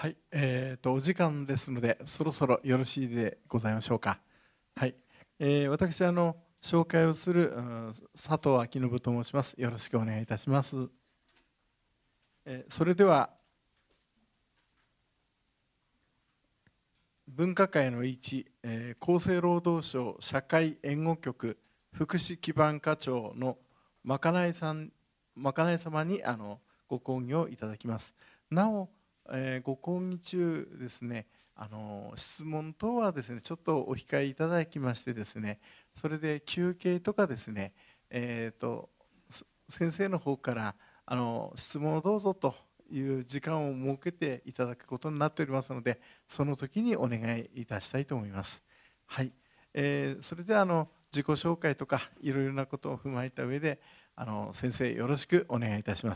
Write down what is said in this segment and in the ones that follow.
はい、お時間ですので、そろそろよろしいでございましょうか。はい、私紹介をする佐藤明信と申します。よろしくお願いいたします。それでは分科会の1、厚生労働省社会援護局福祉基盤課長のまかない様にご講義をいただきます。なおご講義中ですね、質問等はですね、ちょっとお控えいただきましてですね、それで休憩とかですね、先生の方から質問をどうぞという時間を設けていただくことになっておりますので、その時にお願いいたしたいと思います。はい、それでは自己紹介とかいろいろなことを踏まえた上で先生よろしくお願いいたします。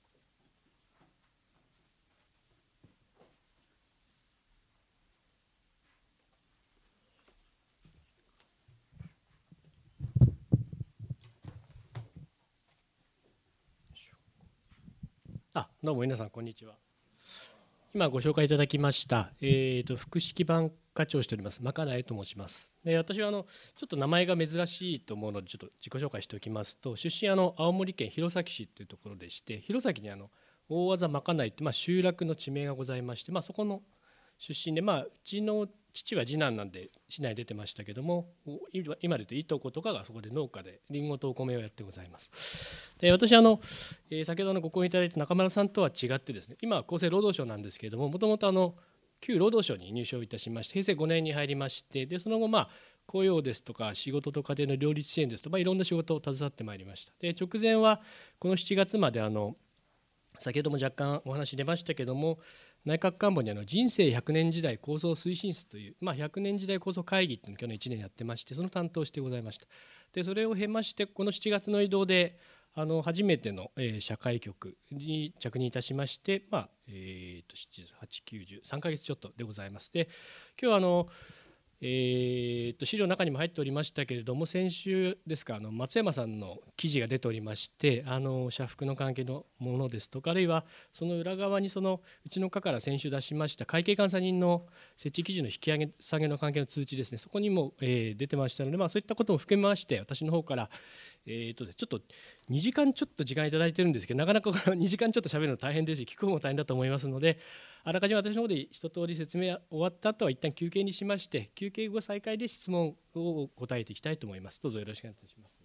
どうも皆さんこんにちは。今ご紹介いただきました、福祉基盤課長をしておりますまかないと申します。で、私はちょっと名前が珍しいと思うのでちょっと自己紹介しておきますと、出身青森県弘前市というところでして、弘前に大技まかないって集落の地名がございまして、そこの出身で、うちの父は次男なんで市内に出てましたけども、今で言うといとことかがそこで農家でりんごとお米をやってございます。で、私先ほどご講演いただいた中村さんとは違ってですね、今は厚生労働省なんですけれども、もともと旧労働省に入省いたしまして、平成5年に入りまして、でその後雇用ですとか仕事と家庭の両立支援ですとか、いろんな仕事を携わってまいりました。で、直前はこの7月まで先ほども若干お話出ましたけども、内閣官房に人生100年時代構想推進室という、100年時代構想会議っていうのを去年1年やってまして、その担当してございました。で、それを経まして、この7月の異動で初めての社会局に着任いたしまして、7、8、9、10、3ヶ月ちょっとでございます。で、今日は資料の中にも入っておりましたけれども、先週ですか、松山さんの記事が出ておりまして、社福の関係のものですとか、あるいはその裏側にうちの課から先週出しました会計監査人の設置基準の引き上げ下げの関係の通知ですね、そこにも出てましたので、そういったことも含めまして、私の方からちょっと2時間ちょっと時間いただいてるんですけど、なかなか2時間ちょっと喋るの大変ですし、聞く方も大変だと思いますので、あらかじめ私の方で一通り説明終わった後は一旦休憩にしまして、休憩後再開で質問を答えていきたいと思います。どうぞよろしくお願いいたします。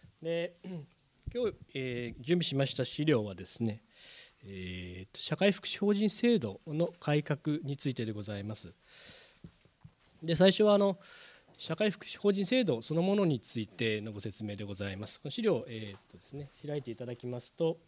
で、今日、準備しました資料はですね、社会福祉法人制度の改革についてでございます。で、最初は社会福祉法人制度そのものについてのご説明でございます。この資料を、ですね、開いていただきますと、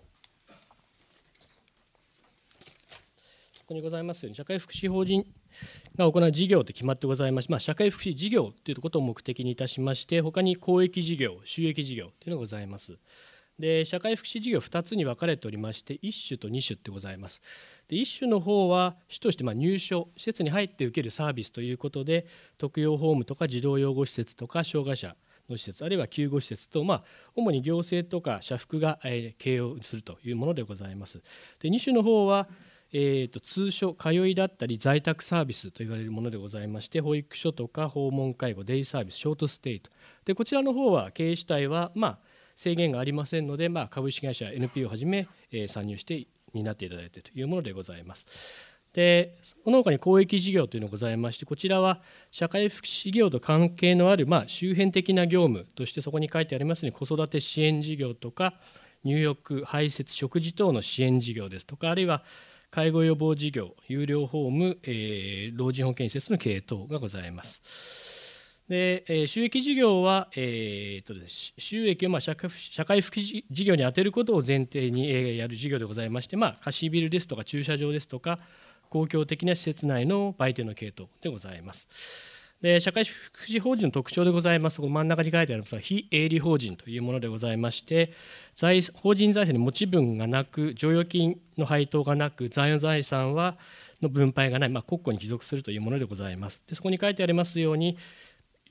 ここにございますように、社会福祉法人が行う事業と決まってございまして、社会福祉事業ということを目的にいたしまして、他に公益事業、収益事業というのがございます。で、社会福祉事業2つに分かれておりまして、1種と2種ってございます。で、1種の方は主として入所施設に入って受けるサービスということで、特養ホームとか児童養護施設とか障害者の施設、あるいは救護施設と、主に行政とか社福が経営をするというものでございます。で、2種の方は通所通いだったり在宅サービスと言われるものでございまして、保育所とか訪問介護、デイサービス、ショートステイと。で、こちらの方は経営主体は制限がありませんので、株式会社 NPO をはじめ参入して担っていただいているというものでございます。で、その他に公益事業というのがございまして、こちらは社会福祉事業と関係のある周辺的な業務として、そこに書いてありますように子育て支援事業とか入浴、排泄、食事等の支援事業ですとか、あるいは介護予防事業、有料ホーム、老人保健施設の経営等がございます。で、収益事業は、収益を社会福祉事業に充てることを前提にやる事業でございまして、貸しビルですとか駐車場ですとか公共的な施設内の売店の経営等でございます。で、社会福祉法人の特徴でございます。この真ん中に書いてありますが、非営利法人というものでございまして、法人財政に持ち分がなく、剰余金の配当がなく、残余財産の分配がない、国庫に帰属するというものでございます。で、そこに書いてありますように、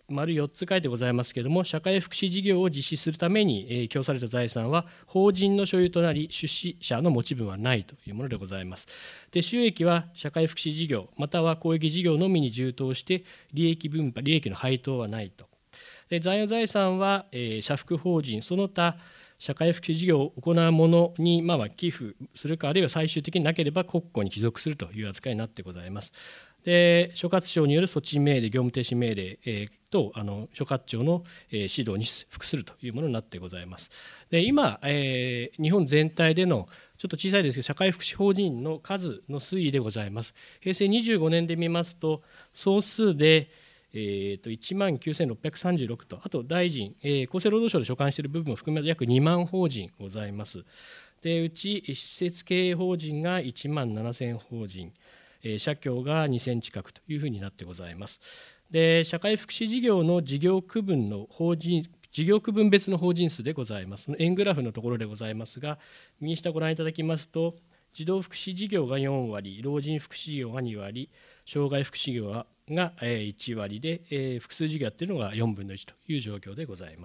丸4つ書いてございますけれども、社会福祉事業を実施するために供された財産は法人の所有となり、出資者の持ち分はないというものでございます。で、収益は社会福祉事業または公益事業のみに充当して、利益分配、利益の配当はないと。で、残余財産は社福法人その他社会福祉事業を行う者に寄付するか、あるいは最終的になければ国庫に帰属するという扱いになってございます。で、所轄庁による措置命令、業務停止命令と所轄庁の指導に服するというものになってございます。で、今、日本全体でのちょっと小さいですけど社会福祉法人の数の推移でございます。平成25年で見ますと、総数で19,636と、あと大臣、厚生労働省で所管している部分を含めて約2万法人ございます。で、うち施設経営法人が1万7000法人、社協が2000近くというふうになってございます。で、社会福祉事業の事業区分の事業区分別の法人数でございます。円グラフのところでございますが、右下ご覧いただきますと、児童福祉事業が4割、老人福祉事業が2割、障害福祉事業が1割で、複数事業やっているのが4分の1という状況でございます。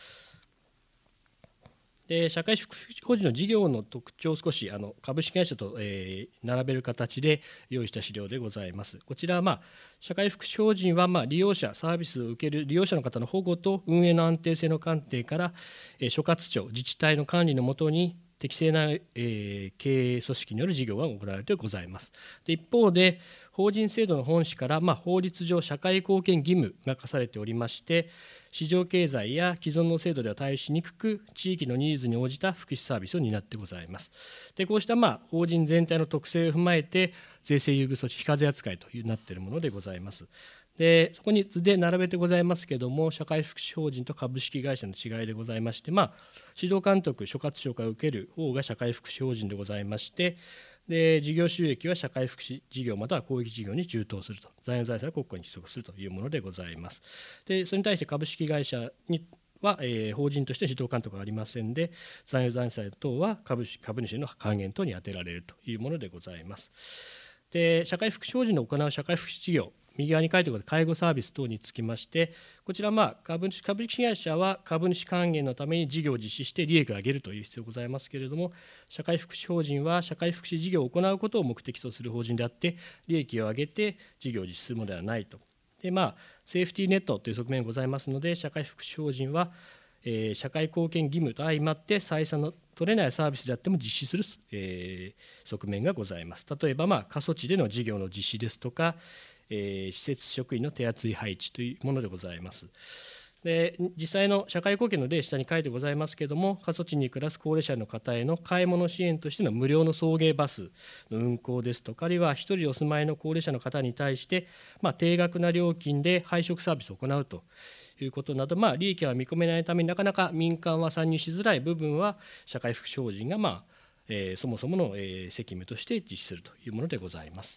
で、社会福祉法人の事業の特徴を少し株式会社と並べる形で用意した資料でございます。こちらは社会福祉法人は利用者、サービスを受ける利用者の方の保護と運営の安定性の観点から所轄庁、自治体の管理のもとに適正な経営組織による事業が行われてございます。で、一方で法人制度の本旨から法律上社会貢献義務が課されておりまして、市場経済や既存の制度では対応しにくく、地域のニーズに応じた福祉サービスを担ってございます。で、こうした法人全体の特性を踏まえて、税制優遇措置、非課税扱いとなっているものでございます。で、そこに図で並べてございますけれども、社会福祉法人と株式会社の違いでございまして、指導監督、所轄庁から受ける方が社会福祉法人でございまして、で、事業収益は社会福祉事業または公益事業に充当すると、残余財産は国庫に帰属するというものでございます。で、それに対して株式会社には、法人として指導監督がありませんで、残余財産等は株主の還元等に充てられるというものでございます。で、社会福祉法人の行う社会福祉事業、右側に書いてある介護サービス等につきまして、こちら株式会社は株主還元のために事業を実施して利益を上げるという必要がございますけれども、社会福祉法人は社会福祉事業を行うことを目的とする法人であって、利益を上げて事業を実施するものではないと。で、セーフティーネットという側面がございますので、社会福祉法人は、社会貢献義務と相まって採算の取れないサービスであっても実施する、側面がございます。例えば、過疎地での事業の実施ですとか、施設職員の手厚い配置というものでございます。で、実際の社会貢献の例、下に書いてございますけれども、過疎地に暮らす高齢者の方への買い物支援としての無料の送迎バスの運行ですとか、あるいは一人お住まいの高齢者の方に対して、低額な料金で配食サービスを行うということなど、利益が見込めないためになかなか民間は参入しづらい部分は、社会福祉法人がそもそもの責務として実施するというものでございます。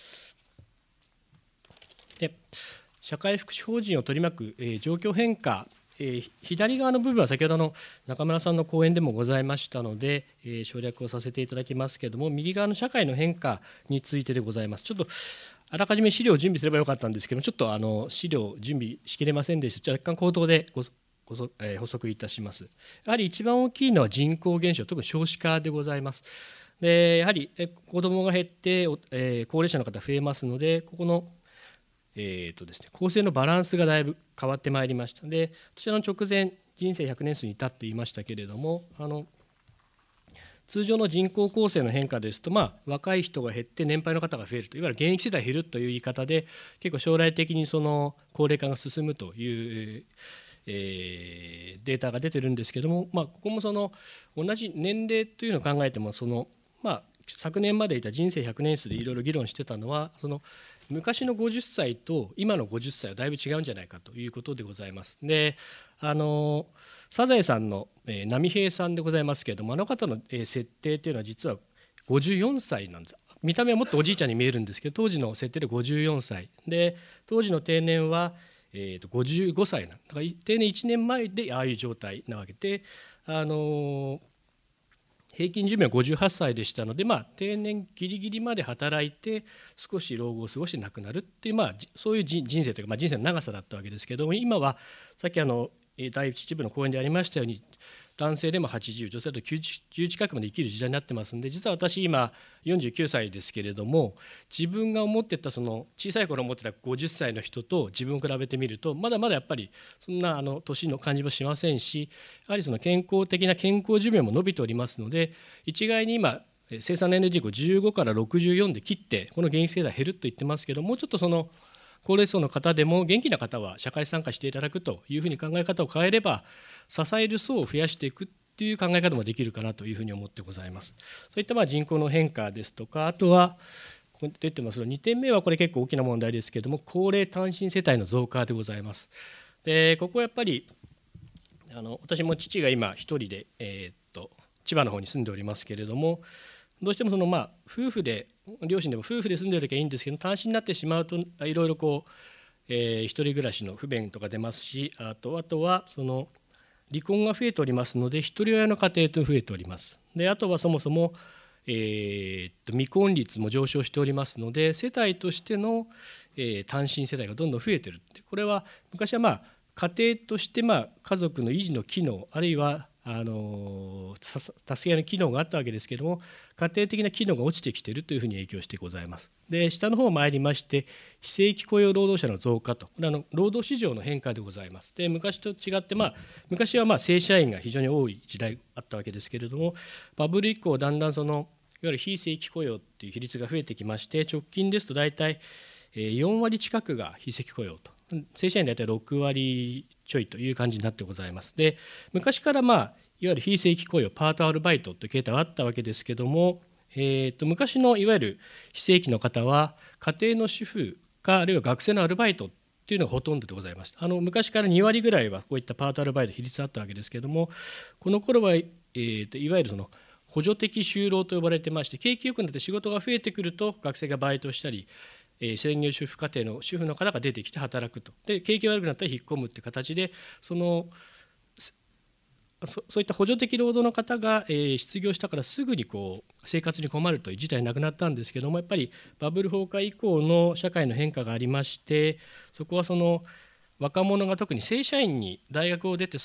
で、社会福祉法人を取り巻く状況変化、左側の部分は先ほどの中村さんの講演でもございましたので、省略をさせていただきますけれども、右側の社会の変化についてでございます。ちょっとあらかじめ資料を準備すればよかったんですけど、ちょっと資料を準備しきれませんでした。若干口頭で補足いたします。やはり一番大きいのは人口減少、特に少子化でございます。で、やはり子どもが減って高齢者の方増えますので、ここの構成のバランスがだいぶ変わってまいりました。で、私直前人生100年数に至って言いましたけれども、通常の人口構成の変化ですと、若い人が減って年配の方が増えると、いわゆる現役世代減るという言い方で、結構将来的にその高齢化が進むという、データが出てるんですけども、ここもその同じ年齢というのを考えても、昨年までいた人生100年数でいろいろ議論してたのは、その昔の50歳と今の50歳はだいぶ違うんじゃないかということでございます。で、サザエさんの波平さんでございますけれども、あの方の設定というのは実は54歳なんです。見た目はもっとおじいちゃんに見えるんですけど、当時の設定で54歳で、当時の定年は55歳なんだから、定年1年前でああいう状態なわけで、 平均寿命は58歳でしたので、定年ギリギリまで働いて少し老後を過ごして亡くなるっていう、そういう人生というか、人生の長さだったわけですけども、今はさっき第一部の講演でありましたように、男性でも80、女性だと90近くまで生きる時代になってますんで、実は私今49歳ですけれども、自分が思ってた小さい頃思ってた50歳の人と自分を比べてみると、まだまだやっぱりそんな年の感じもしませんし、やはり健康的な健康寿命も伸びておりますので、一概に今生産年齢人口15から64で切ってこの現役世代減ると言ってますけど、もうちょっと高齢層の方でも元気な方は社会参加していただくというふうに考え方を変えれば、支える層を増やしていくっていう考え方もできるかなというふうに思ってございます。そういった人口の変化ですとか、あとはここに出てます2点目はこれ結構大きな問題ですけれども、高齢単身世帯の増加でございます。でここはやっぱり私も父が今一人で、千葉の方に住んでおりますけれども、どうしても夫婦で両親でも夫婦で住んでる時はいいんですけど、単身になってしまうといろいろ一人暮らしの不便とか出ますし、あとは離婚が増えておりますので、一人親の家庭と増えております。であとはそもそも、未婚率も上昇しておりますので、世帯としての、単身世帯がどんどん増えている。これは昔は家庭として家族の維持の機能、あるいは助け合いの機能があったわけですけれども、家庭的な機能が落ちてきているというふうに影響してございます。で下の方参りまして、非正規雇用労働者の増加と、これは労働市場の変化でございます。で昔と違って、昔は正社員が非常に多い時代あったわけですけれども、バブル以降だんだんいわゆる非正規雇用という比率が増えてきまして、直近ですと大体4割近くが非正規雇用と、正社員大体6割ちょいという感じになってございます。で昔からいわゆる非正規雇用、パートアルバイトという形態はあったわけですけども、昔のいわゆる非正規の方は家庭の主婦か、あるいは学生のアルバイトっていうのがほとんどでございました。昔から2割ぐらいはこういったパートアルバイト比率あったわけですけども、この頃は、いわゆる補助的就労と呼ばれてまして、景気よくなって仕事が増えてくると学生がバイトしたり、専業主婦家庭の主婦の方が出てきて働くと、で景気が悪くなったら引っ込むという形で、そういった補助的労働の方が失業したからすぐに生活に困るという事態になくなったんですけども、やっぱりバブル崩壊以降の社会の変化がありまして、そこは若者が特に正社員に大学を出て